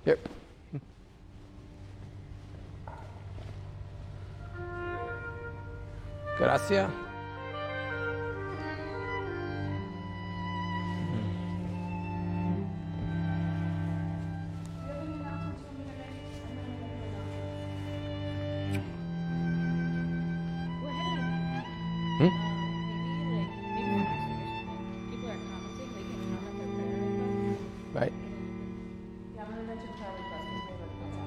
Yep. Gracias. Right. Yeah, I'm going to mention prayer requests because we have a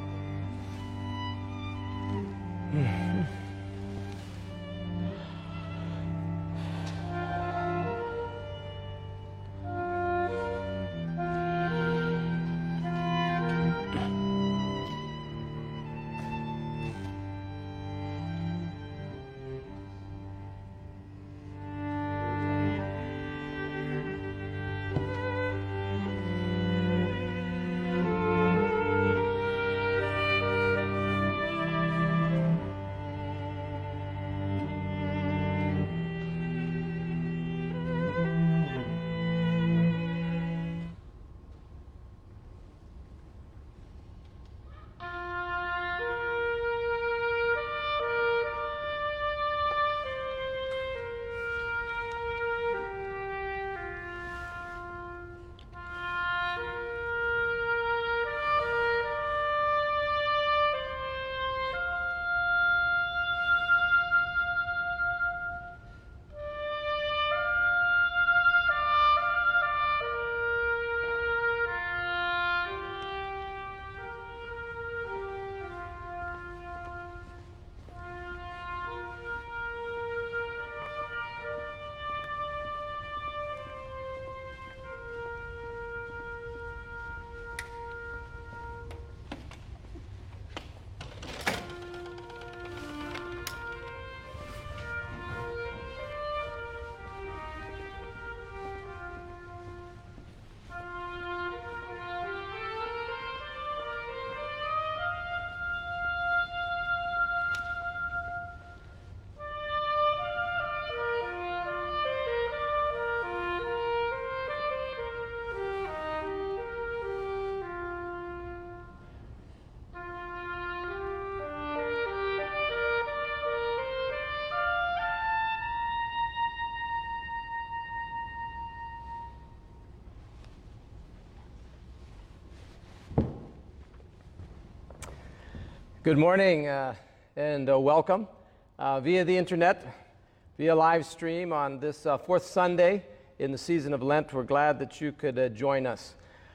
Good morning and welcome via the internet, via live stream on this fourth Sunday in the season of Lent. We're glad that you could join us.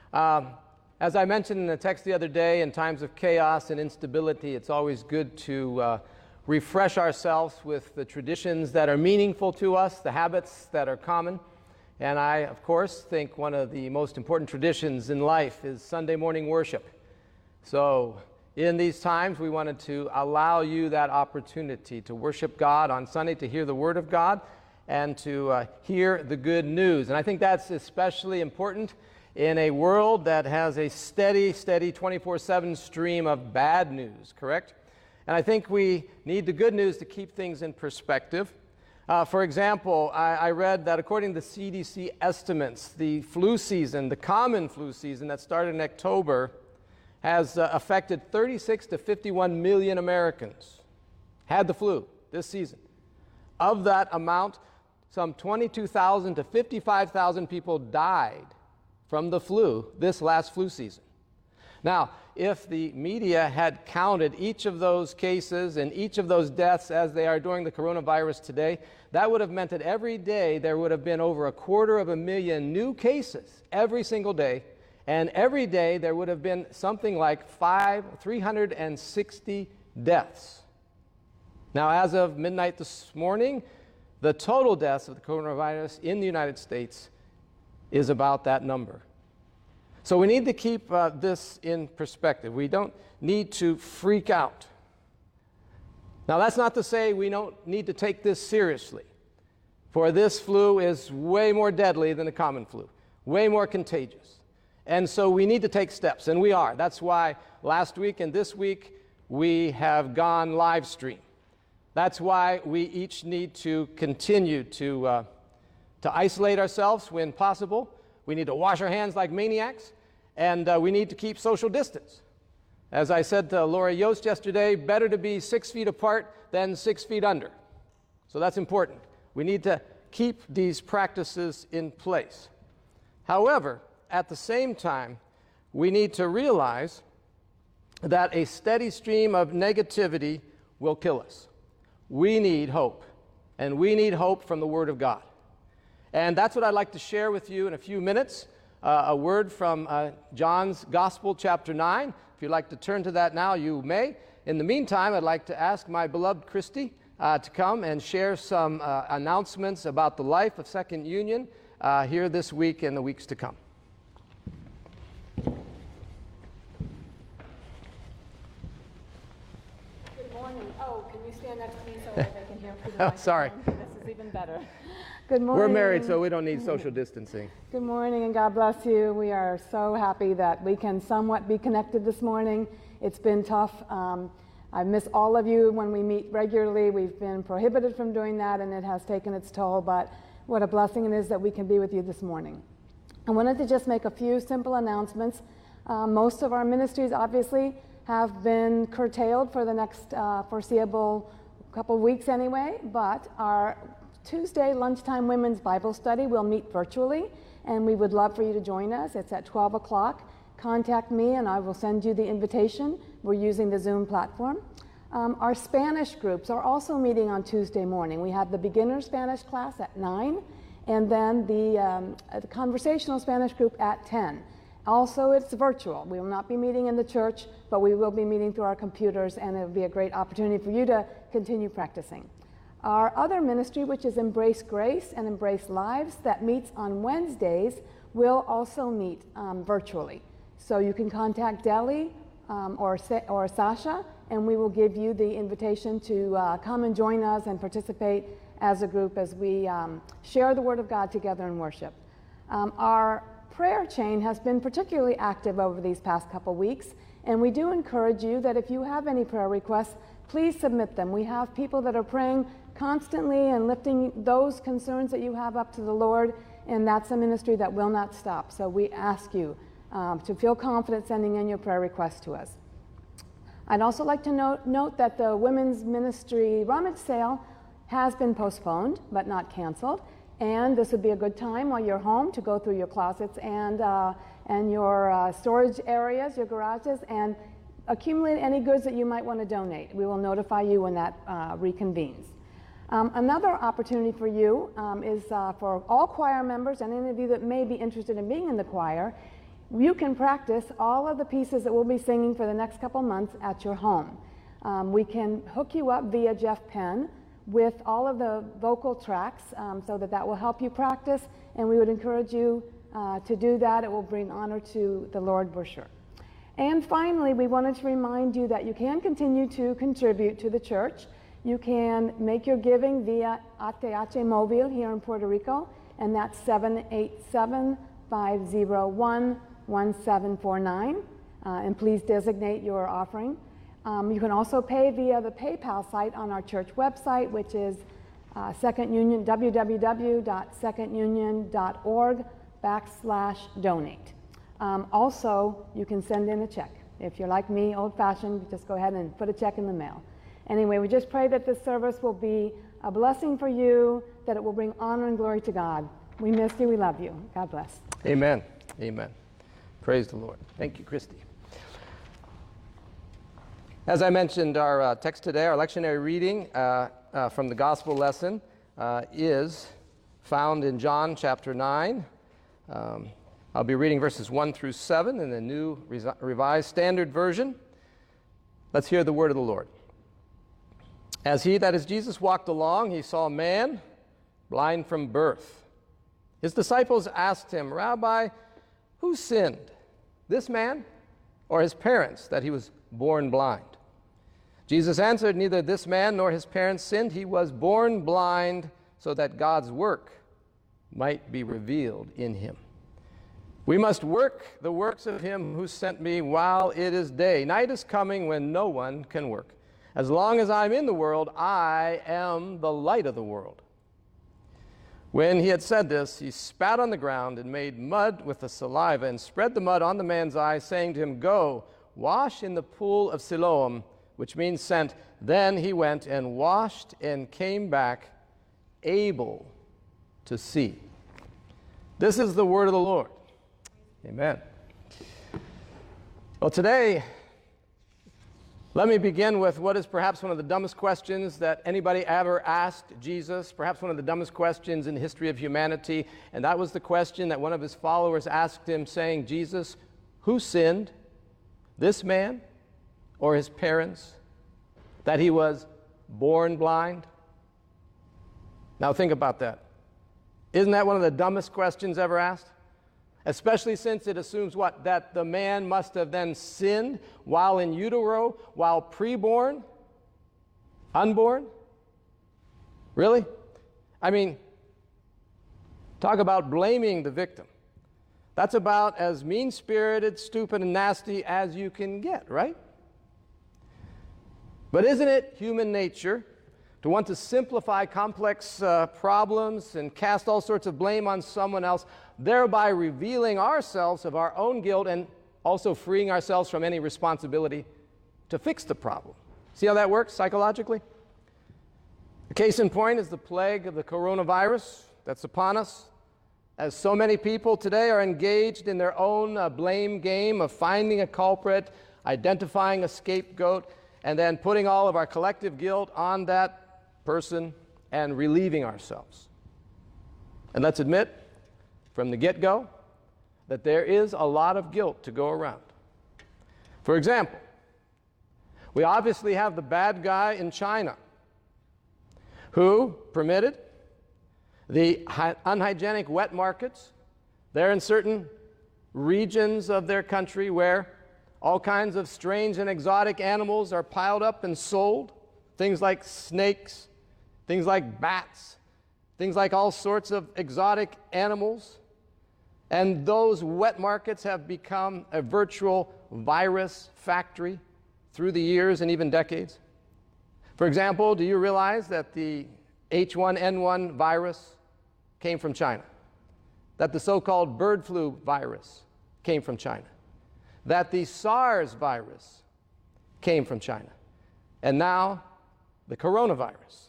As I mentioned in the text the other day, in times of chaos and instability, it's always good to refresh ourselves with the traditions that are meaningful to us, the habits that are common. And I, of course, think one of the most important traditions in life is Sunday morning worship. So, in these times, we wanted to allow you that opportunity to worship God on Sunday, to hear the Word of God, and to hear the good news. And I think that's especially important in a world that has a steady 24/7 stream of bad news, correct? And I think we need the good news to keep things in perspective. For example, I read that according to the CDC estimates, the flu season, the common flu season that started in October, has affected 36 to 51 million Americans, had the flu this season. Of that amount, some 22,000 to 55,000 people died from the flu this last flu season. Now, if the media had counted each of those cases and each of those deaths as they are during the coronavirus today, that would have meant that every day there would have been over 250,000 new cases every single day. And every day there would have been something like 360 deaths. Now, as of midnight this morning, the total deaths of the coronavirus in the United States is about that number. So we need to keep this in perspective. We don't need to freak out. Now, that's not to say we don't need to take this seriously, for this flu is way more deadly than the common flu, way more contagious. And so we need to take steps, and we are. That's why last week and this week we have gone live stream. That's why we each need to continue to isolate ourselves when possible. We need to wash our hands like maniacs, And we need to keep social distance. As I said to Laura Yost yesterday, better to be 6 feet apart than 6 feet under. So that's important. We need to keep these practices in place. However, at the same time, we need to realize that a steady stream of negativity will kill us. We need hope, and we need hope from the Word of God. And that's what I'd like to share with you in a few minutes, a word from John's Gospel, chapter 9. If you'd like to turn to that now, you may. In the meantime, I'd like to ask my beloved Christy to come and share some announcements about the life of Second Union here this week and the weeks to come. Good morning. Oh, can you stand next to me so that I can hear through the microphone? Sorry. This is even better. Good morning. We're married, so we don't need social distancing. Good morning, and God bless you. We are so happy that we can somewhat be connected this morning. It's been tough. I miss all of you when we meet regularly. We've been prohibited from doing that, and it has taken its toll, but what a blessing it is that we can be with you this morning. I wanted to just make a few simple announcements. Most of our ministries, obviously, have been curtailed for the next foreseeable couple of weeks anyway, but our Tuesday lunchtime women's Bible study will meet virtually, and we would love for you to join us. It's at 12 o'clock. Contact me and I will send you the invitation. We're using the Zoom platform. Our Spanish groups are also meeting on Tuesday morning. We have the beginner Spanish class at 9, and then the conversational Spanish group at 10. Also, it's virtual. We will not be meeting in the church, but we will be meeting through our computers, and it will be a great opportunity for you to continue practicing. Our other ministry, which is Embrace Grace and Embrace Lives, that meets on Wednesdays, will also meet virtually. So you can contact Deli or Sasha, and we will give you the invitation to come and join us and participate as a group as we share the Word of God together in worship. Our prayer chain has been particularly active over these past couple weeks, and we do encourage you that if you have any prayer requests, please submit them. We have people that are praying constantly and lifting those concerns that you have up to the Lord, and that's a ministry that will not stop. So we ask you to feel confident sending in your prayer requests to us. I'd also like to note that the women's ministry rummage sale has been postponed but not canceled, and this would be a good time while you're home to go through your closets and your storage areas, your garages, and accumulate any goods that you might want to donate. We will notify you when that reconvenes. Another opportunity for you is for all choir members and any of you that may be interested in being in the choir. You can practice all of the pieces that we'll be singing for the next couple months at your home. We can hook you up via Jeff Penn with all of the vocal tracks so that will help you practice, and we would encourage you to do that. It will bring honor to the Lord, we're sure. And finally, we wanted to remind you that you can continue to contribute to the church. You can make your giving via ATH Móvil here in Puerto Rico, and that's 787-501-1749. And please designate your offering. You can also pay via the PayPal site on our church website, which is Second Union, www.secondunion.org/donate. Also, you can send in a check. If you're like me, old-fashioned, just go ahead and put a check in the mail. Anyway, we just pray that this service will be a blessing for you, that it will bring honor and glory to God. We miss you. We love you. God bless. Amen. Amen. Praise the Lord. Thank you, Christy. As I mentioned, our text today, our lectionary reading from the gospel lesson is found in John chapter 9. I'll be reading verses 1 through 7 in the New Revised Standard Version. Let's hear the word of the Lord. As he, that is Jesus, walked along, he saw a man blind from birth. His disciples asked him, "Rabbi, who sinned, this man or his parents, that he was born blind?" Jesus answered, "Neither this man nor his parents sinned. He was born blind so that God's work might be revealed in him. We must work the works of him who sent me while it is day. Night is coming when no one can work. As long as I'm in the world, I am the light of the world." When he had said this, he spat on the ground and made mud with the saliva and spread the mud on the man's eyes, saying to him, "Go, wash in the pool of Siloam," which means sent. Then he went and washed and came back able to see. This is the word of the Lord. Amen. Well, today, let me begin with what is perhaps one of the dumbest questions that anybody ever asked Jesus, perhaps one of the dumbest questions in the history of humanity, and that was the question that one of his followers asked him, saying, "Jesus, who sinned, this man or his parents, that he was born blind?" Now think about that. Isn't that one of the dumbest questions ever asked? Especially since it assumes what? That the man must have then sinned while in utero, while preborn, unborn? Really? I mean, talk about blaming the victim. That's about as mean-spirited, stupid, and nasty as you can get, right? But isn't it human nature to want to simplify complex problems and cast all sorts of blame on someone else, thereby revealing ourselves of our own guilt and also freeing ourselves from any responsibility to fix the problem? See how that works psychologically? The case in point is the plague of the coronavirus that's upon us, as so many people today are engaged in their own blame game of finding a culprit, identifying a scapegoat, and then putting all of our collective guilt on that person and relieving ourselves. And let's admit from the get-go that there is a lot of guilt to go around. For example, we obviously have the bad guy in China who permitted the unhygienic wet markets. They're in certain regions of their country where all kinds of strange and exotic animals are piled up and sold. Things like snakes, things like bats, things like all sorts of exotic animals. And those wet markets have become a virtual virus factory through the years and even decades. For example, do you realize that the H1N1 virus came from China? That the so-called bird flu virus came from China? That the SARS virus came from China? And now, the coronavirus.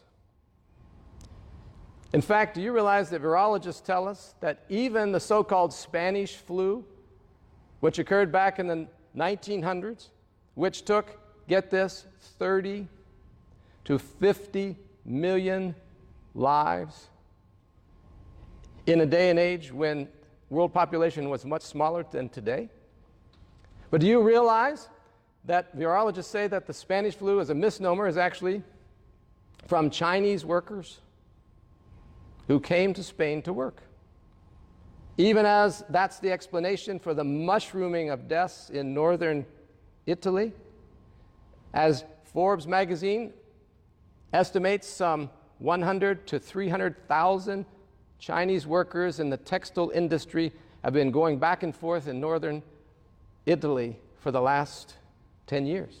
In fact, do you realize that virologists tell us that even the so-called Spanish flu, which occurred back in the 1900s, which took, get this, 30 to 50 million lives in a day and age when world population was much smaller than today? But do you realize that virologists say that the Spanish flu as a misnomer is actually from Chinese workers who came to Spain to work? Even as that's the explanation for the mushrooming of deaths in northern Italy, as Forbes magazine estimates some 100 to 300,000 Chinese workers in the textile industry have been going back and forth in northern Italy for the last 10 years.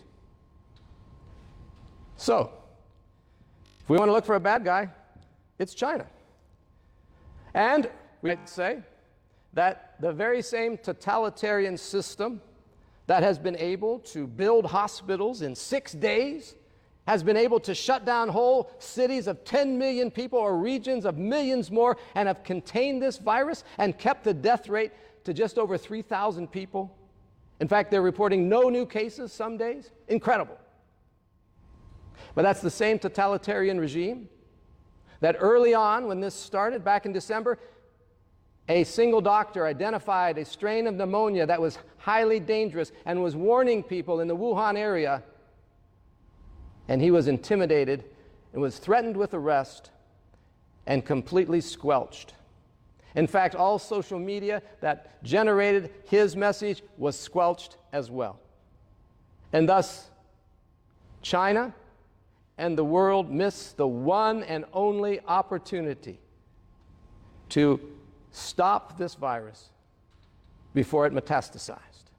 So, if we want to look for a bad guy, it's China. And we might say that the very same totalitarian system that has been able to build hospitals in 6 days, has been able to shut down whole cities of 10 million people or regions of millions more, and have contained this virus and kept the death rate to just over 3,000 people. In fact, they're reporting no new cases some days. Incredible. But that's the same totalitarian regime that early on, when this started back in December, a single doctor identified a strain of pneumonia that was highly dangerous and was warning people in the Wuhan area, and he was intimidated and was threatened with arrest and completely squelched. In fact, all social media that generated his message was squelched as well. And thus, China and the world missed the one and only opportunity to stop this virus before it metastasized.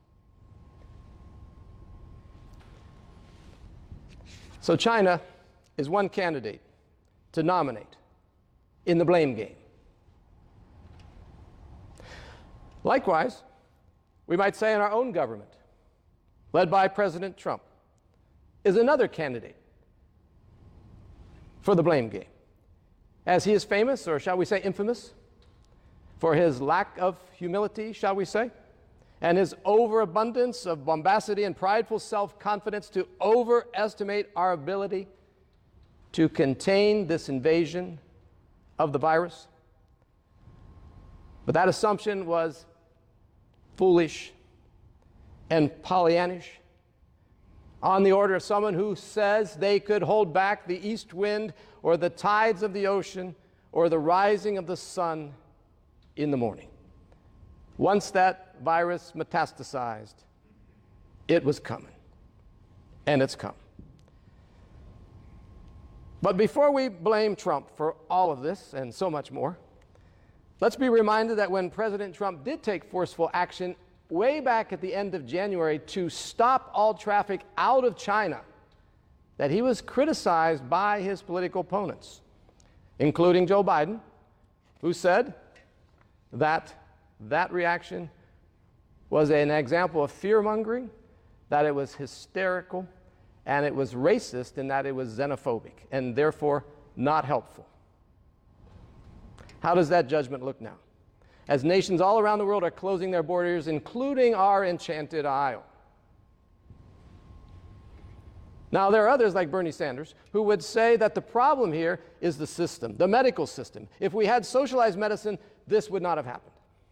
So China is one candidate to nominate in the blame game. Likewise, we might say in our own government, led by President Trump, is another candidate for the blame game, as he is famous, or shall we say infamous, for his lack of humility, shall we say, and his overabundance of bombacity and prideful self-confidence to overestimate our ability to contain this invasion of the virus. But that assumption was foolish and Pollyannish, on the order of someone who says they could hold back the east wind or the tides of the ocean or the rising of the sun in the morning. Once that virus metastasized, it was coming, and it's come. But before we blame Trump for all of this and so much more, let's be reminded that when President Trump did take forceful action way back at the end of January to stop all traffic out of China, that he was criticized by his political opponents, including Joe Biden, who said that that reaction was an example of fear-mongering, that it was hysterical, and it was racist in that it was xenophobic, and therefore not helpful. How does that judgment look now, as nations all around the world are closing their borders, including our enchanted isle? Now, there are others like Bernie Sanders who would say that the problem here is the system, the medical system. If we had socialized medicine, this would not have happened.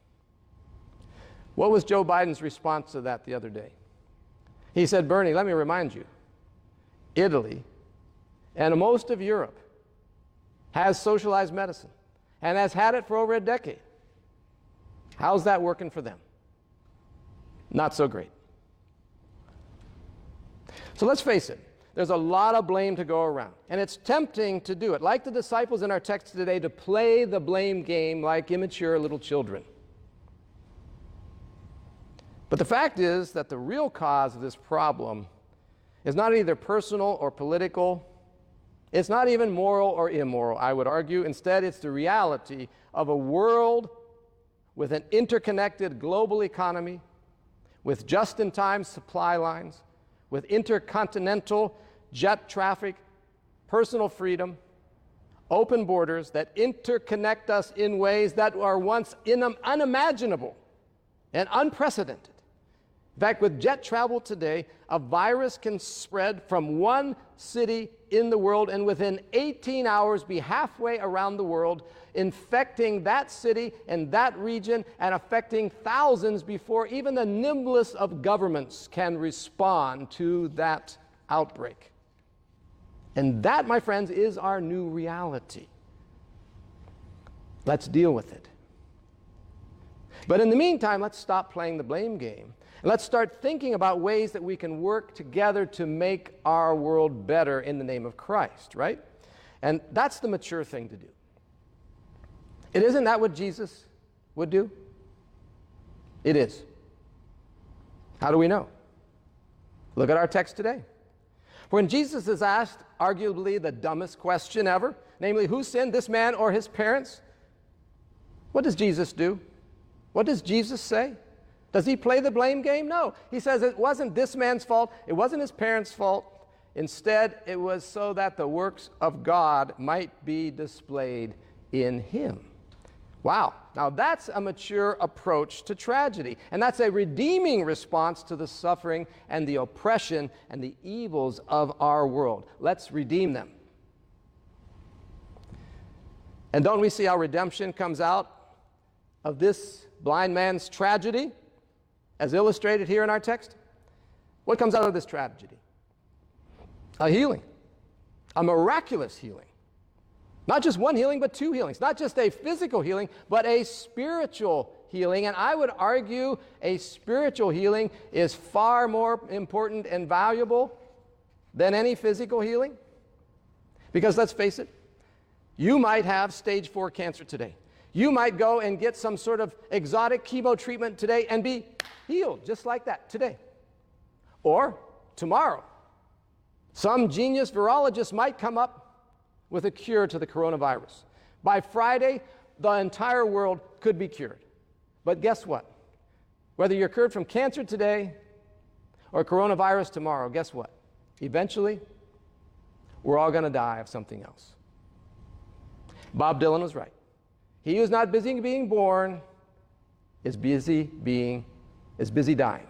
What was Joe Biden's response to that the other day? He said, Bernie, let me remind you, Italy and most of Europe has socialized medicine and has had it for over a decade. How's that working for them? Not so great. So let's face it, there's a lot of blame to go around, and it's tempting to do it, like the disciples in our text today, to play the blame game like immature little children. But the fact is that the real cause of this problem is not either personal or political. It's not even moral or immoral, I would argue. Instead, it's the reality of a world with an interconnected global economy, with just-in-time supply lines, with intercontinental jet traffic, personal freedom, open borders that interconnect us in ways that are once unimaginable and unprecedented. In fact, with jet travel today, a virus can spread from one city in the world and within 18 hours be halfway around the world, infecting that city and that region and affecting thousands before even the nimblest of governments can respond to that outbreak. And that, my friends, is our new reality. Let's deal with it. But in the meantime, let's stop playing the blame game. And let's start thinking about ways that we can work together to make our world better in the name of Christ, right? And that's the mature thing to do. Isn't that what Jesus would do? It is. How do we know? Look at our text today. When Jesus is asked arguably the dumbest question ever, namely, who sinned, this man or his parents? What does Jesus do? What does Jesus say? Does he play the blame game? No. He says it wasn't this man's fault. It wasn't his parents' fault. Instead, it was so that the works of God might be displayed in him. Wow. Now that's a mature approach to tragedy. And that's a redeeming response to the suffering and the oppression and the evils of our world. Let's redeem them. And don't we see how redemption comes out of this blind man's tragedy, as illustrated here in our text? What comes out of this tragedy? A healing, a miraculous healing. Not just one healing, but two healings. Not just a physical healing, but a spiritual healing. And I would argue a spiritual healing is far more important and valuable than any physical healing. Because let's face it, you might have stage 4 cancer today. You might go and get some sort of exotic chemo treatment today and be healed just like that today. Or tomorrow, some genius virologist might come up with a cure to the coronavirus. By Friday, the entire world could be cured. But guess what? Whether you're cured from cancer today or coronavirus tomorrow, guess what? Eventually, we're all going to die of something else. Bob Dylan was right. He who's not busy being born is busy dying.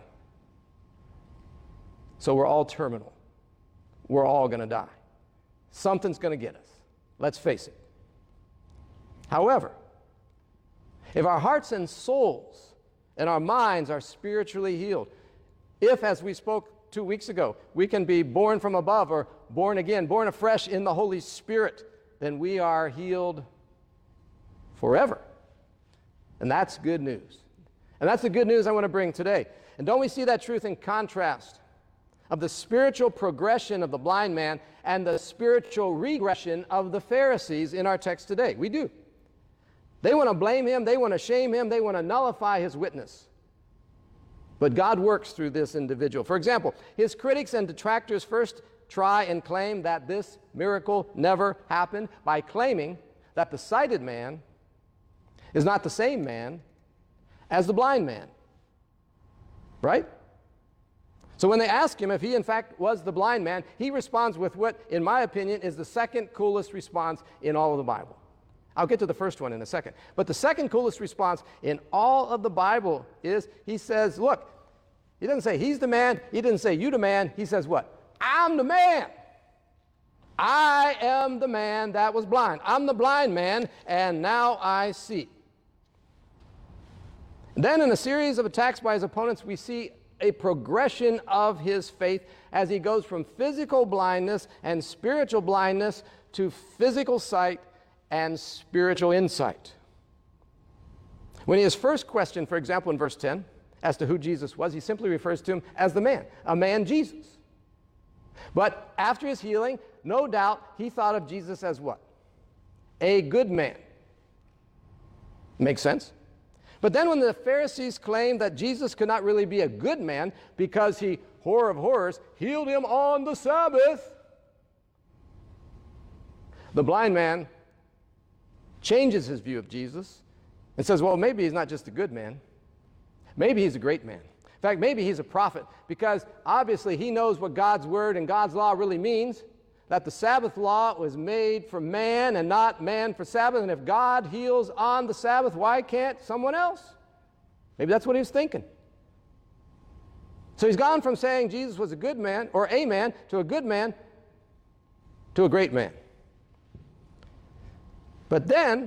So we're all terminal. We're all going to die. Something's going to get us. Let's face it. However, if our hearts and souls and our minds are spiritually healed, if, as we spoke 2 weeks ago, we can be born from above or born again, born afresh in the Holy Spirit, then we are healed forever. And that's good news. And that's the good news I want to bring today. And don't we see that truth in contrast of the spiritual progression of the blind man and the spiritual regression of the Pharisees in our text today? We do. They want to blame him, they want to shame him, they want to nullify his witness. But God works through this individual. For example, his critics and detractors first try and claim that this miracle never happened by claiming that the sighted man is not the same man as the blind man. Right? So when they ask him if he in fact was the blind man, he responds with what, in my opinion, is the second coolest response in all of the Bible. I'll get to the first one in a second. But the second coolest response in all of the Bible is he says, look, he doesn't say he's the man, he didn't say you the man, he says what? I'm the man. I am the man that was blind. I'm the blind man, and now I see. Then in a series of attacks by his opponents, we see a progression of his faith as he goes from physical blindness and spiritual blindness to physical sight and spiritual insight. When he is first questioned, for example, in verse 10, as to who Jesus was, he simply refers to him as the man, a man Jesus. But after his healing, no doubt he thought of Jesus as what? A good man. Makes sense? But then when the Pharisees claimed that Jesus could not really be a good man because he, horror of horrors, healed him on the Sabbath, the blind man changes his view of Jesus and says, well, maybe he's not just a good man. Maybe he's a great man. In fact, maybe he's a prophet, because obviously he knows what God's word and God's law really means, that the Sabbath law was made for man and not man for Sabbath, and if God heals on the Sabbath, why can't someone else? Maybe that's what he was thinking. So he's gone from saying Jesus was a good man, or a man, to a good man, to a great man. But then,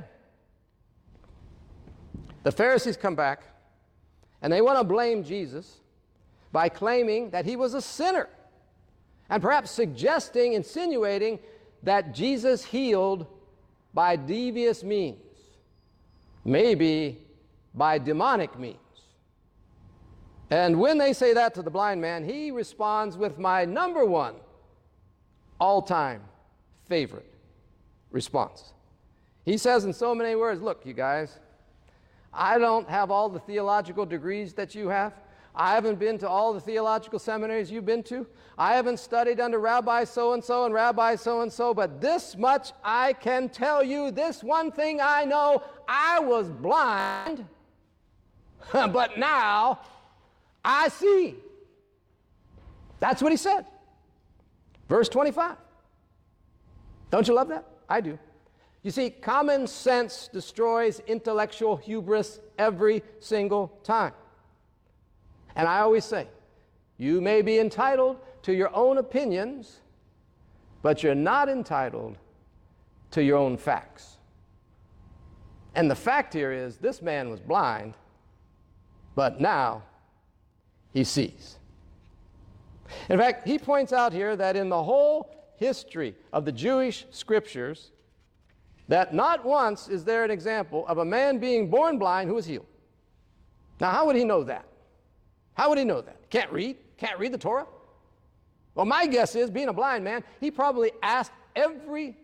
the Pharisees come back, and they want to blame Jesus by claiming that he was a sinner, and perhaps suggesting, insinuating that Jesus healed by devious means, maybe by demonic means. And when they say that to the blind man, he responds with my number one all-time favorite response. He says in so many words, look, you guys, I don't have all the theological degrees that you have. I haven't been to all the theological seminaries you've been to. I haven't studied under Rabbi so-and-so and Rabbi so-and-so, but this much I can tell you, this one thing I know, I was blind, but now I see. That's what he said. Verse 25. Don't you love that? I do. You see, common sense destroys intellectual hubris every single time. And I always say, you may be entitled to your own opinions, but you're not entitled to your own facts. And the fact here is, this man was blind, but now he sees. In fact, he points out here that in the whole history of the Jewish scriptures, that not once is there an example of a man being born blind who was healed. Now, how would he know that? How would he know that? Can't read the Torah? Well, my guess is, being a blind man, he probably asked every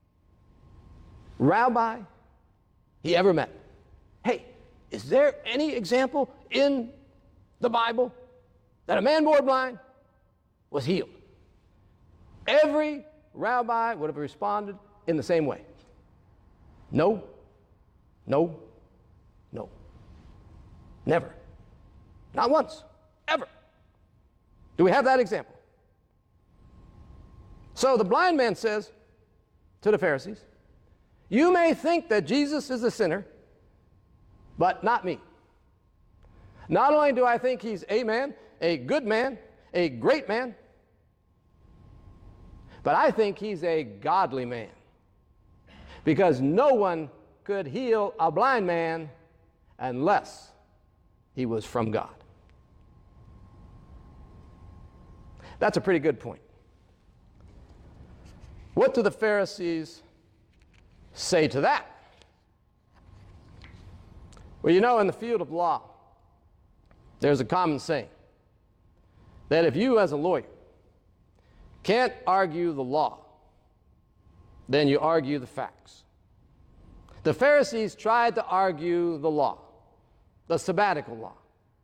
rabbi he ever met, hey, is there any example in the Bible that a man born blind was healed? Every rabbi would have responded in the same way. No, no, no. Never. Not once, ever. Do we have that example? So the blind man says to the Pharisees, you may think that Jesus is a sinner, but not me. Not only do I think he's a man, a good man, a great man, but I think he's a godly man. Because no one could heal a blind man unless he was from God. That's a pretty good point. What do the Pharisees say to that? Well, you know, in the field of law, there's a common saying that if you as a lawyer can't argue the law, then you argue the facts. The Pharisees tried to argue the law, the sabbatical law.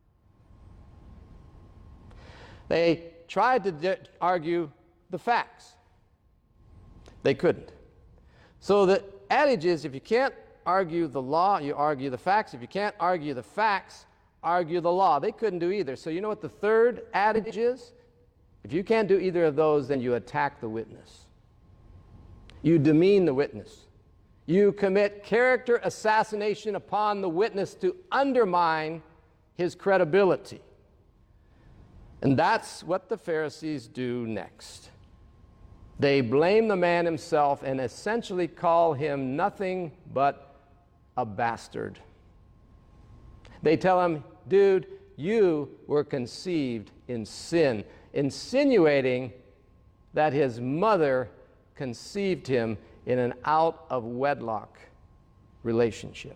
They tried to argue the facts. They couldn't. So the adage is, if you can't argue the law, you argue the facts. If you can't argue the facts, argue the law. They couldn't do either. So you know what the third adage is? If you can't do either of those, then you attack the witness. You demean the witness. You commit character assassination upon the witness to undermine his credibility. And that's what the Pharisees do next. They blame the man himself and essentially call him nothing but a bastard. They tell him, dude, you were conceived in sin, insinuating that his mother conceived him in an out-of-wedlock relationship.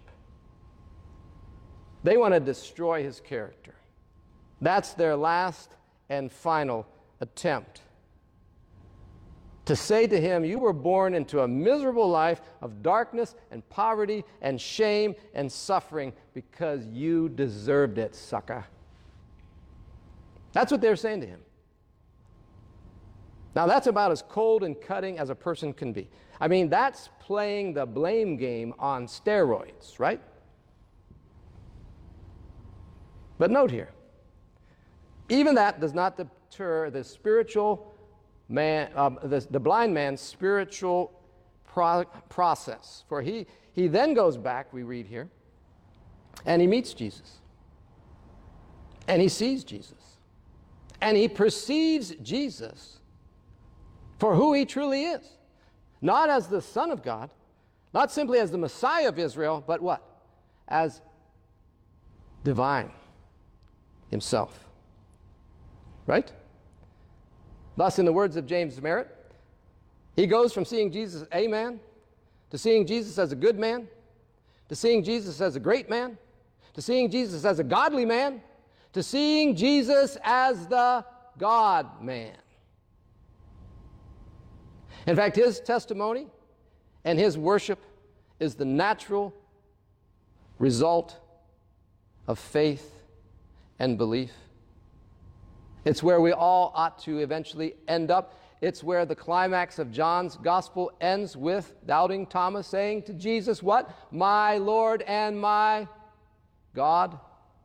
They want to destroy his character. That's their last and final attempt. To say to him, you were born into a miserable life of darkness and poverty and shame and suffering because you deserved it, sucker. That's what they're saying to him. Now, that's about as cold and cutting as a person can be. I mean, that's playing the blame game on steroids, right? But note here, even that does not deter the spiritual man, the blind man's spiritual process. For he then goes back, we read here, and he meets Jesus. And he sees Jesus. And he perceives Jesus for who he truly is. Not as the Son of God, not simply as the Messiah of Israel, but what? As divine himself. Right? Thus, in the words of James Merritt, he goes from seeing Jesus as a man, to seeing Jesus as a good man, to seeing Jesus as a great man, to seeing Jesus as a godly man, to seeing Jesus as the God-man. In fact, his testimony and his worship is the natural result of faith and belief. It's where we all ought to eventually end up. It's where the climax of John's gospel ends with doubting Thomas saying to Jesus, what? My Lord and my God.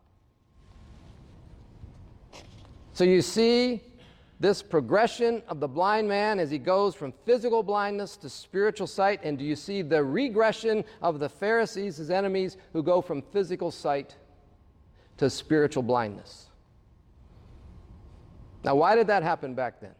So you see this progression of the blind man as he goes from physical blindness to spiritual sight, and do you see the regression of the Pharisees, his enemies, who go from physical sight to spiritual blindness? Now, why did that happen back then?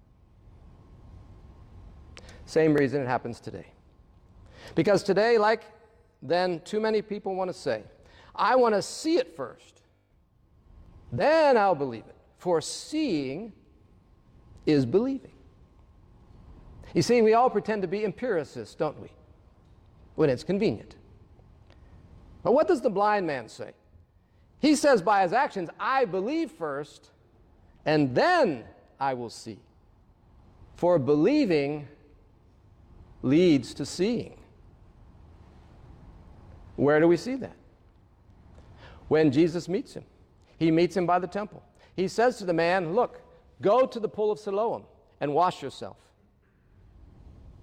Same reason it happens today. Because today, like then, too many people want to say, I want to see it first, then I'll believe it. For seeing is believing. You see, we all pretend to be empiricists, don't we? When it's convenient. But what does the blind man say? He says by his actions, I believe first, and then I will see. For believing leads to seeing. Where do we see that? When Jesus meets him. He meets him by the temple. He says to the man, look, go to the pool of Siloam and wash yourself.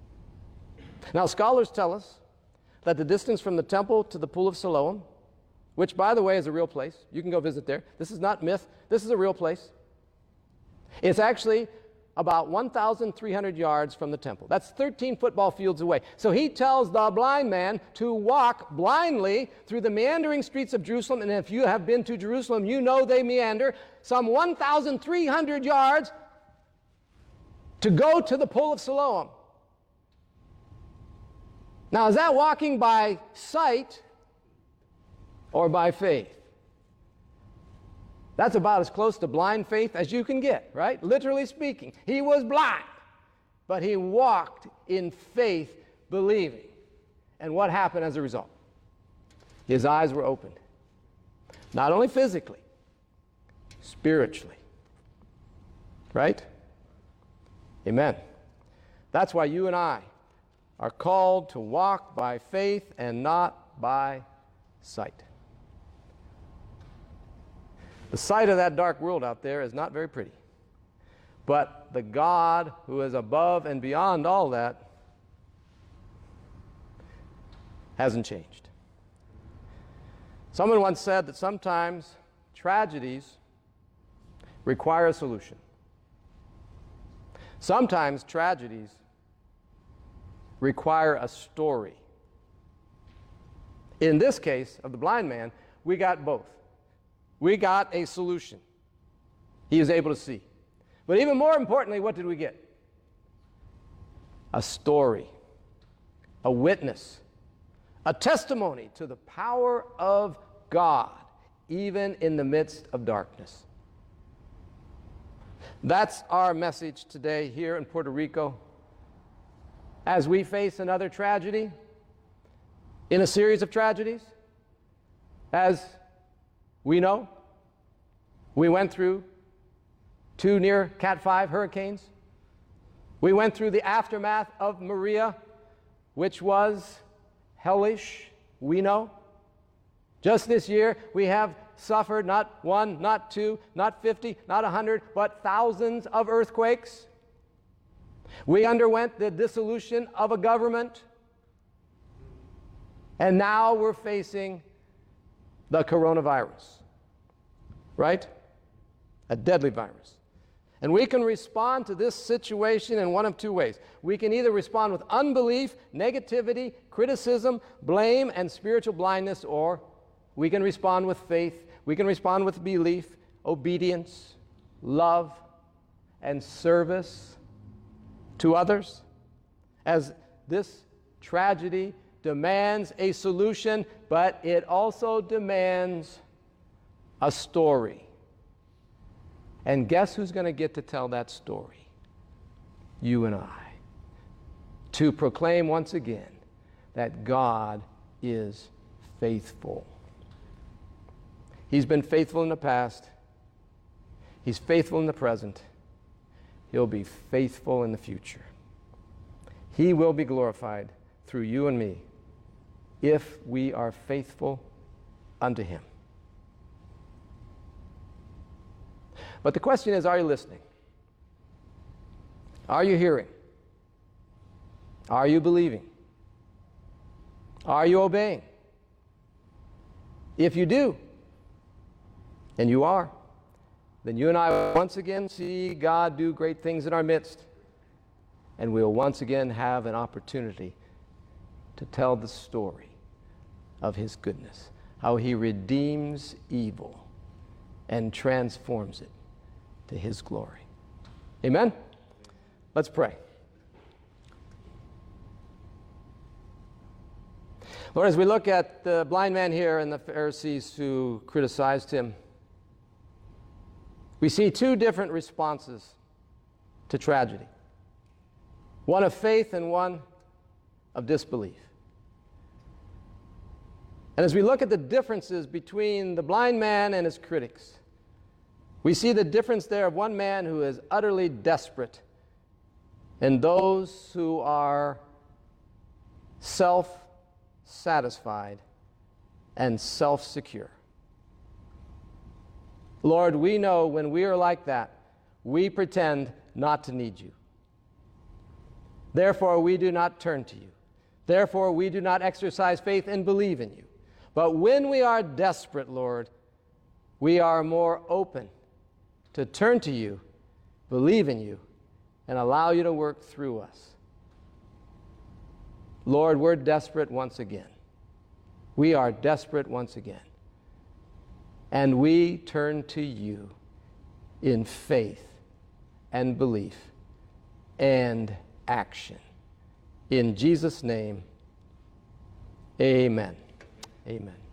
Now, scholars tell us that the distance from the temple to the pool of Siloam which, by the way, is a real place. You can go visit there. This is not myth. This is a real place. It's actually about 1,300 yards from the temple. That's 13 football fields away. So he tells the blind man to walk blindly through the meandering streets of Jerusalem. And if you have been to Jerusalem, you know they meander some 1,300 yards to go to the Pool of Siloam. Now, is that walking by sight or by faith? That's about as close to blind faith as you can get, right? Literally speaking. He was blind, but he walked in faith, believing. And what happened as a result? His eyes were opened. Not only physically, spiritually. Right? Amen. That's why you and I are called to walk by faith and not by sight. The sight of that dark world out there is not very pretty. But the God who is above and beyond all that hasn't changed. Someone once said that sometimes tragedies require a solution. Sometimes tragedies require a story. In this case of the blind man, we got both. We got a solution. He is able to see. But even more importantly, what did we get? A story, a witness, a testimony to the power of God, even in the midst of darkness. That's our message today here in Puerto Rico. As we face another tragedy in a series of tragedies, as we know, we went through 2 near Cat 5 hurricanes. We went through the aftermath of Maria, which was hellish, we know. Just this year, we have suffered not 1, not 2, not 50, not 100, but thousands of earthquakes. We underwent the dissolution of a government. And now we're facing the coronavirus, right? A deadly virus. And we can respond to this situation in one of 2 ways. We can either respond with unbelief, negativity, criticism, blame, and spiritual blindness, or we can respond with faith. We can respond with belief, obedience, love, and service to others. As this tragedy demands a solution, but it also demands a story. And guess who's going to get to tell that story? You and I. To proclaim once again that God is faithful. He's been faithful in the past. He's faithful in the present. He'll be faithful in the future. He will be glorified through you and me if we are faithful unto Him. But the question is, are you listening? Are you hearing? Are you believing? Are you obeying? If you do, and you are, then you and I once again see God do great things in our midst, and we'll once again have an opportunity to tell the story of His goodness, how He redeems evil and transforms it to His glory. Amen? Let's pray. Lord, as we look at the blind man here and the Pharisees who criticized him, we see 2 different responses to tragedy. One of faith and one of disbelief. And as we look at the differences between the blind man and his critics, we see the difference there of one man who is utterly desperate and those who are self-satisfied and self-secure. Lord, we know when we are like that, we pretend not to need you. Therefore, we do not turn to you. Therefore, we do not exercise faith and believe in you. But when we are desperate, Lord, we are more open to turn to you, believe in you, and allow you to work through us. Lord, we're desperate once again. We are desperate once again. And we turn to you in faith and belief and action. In Jesus' name, amen. Amen.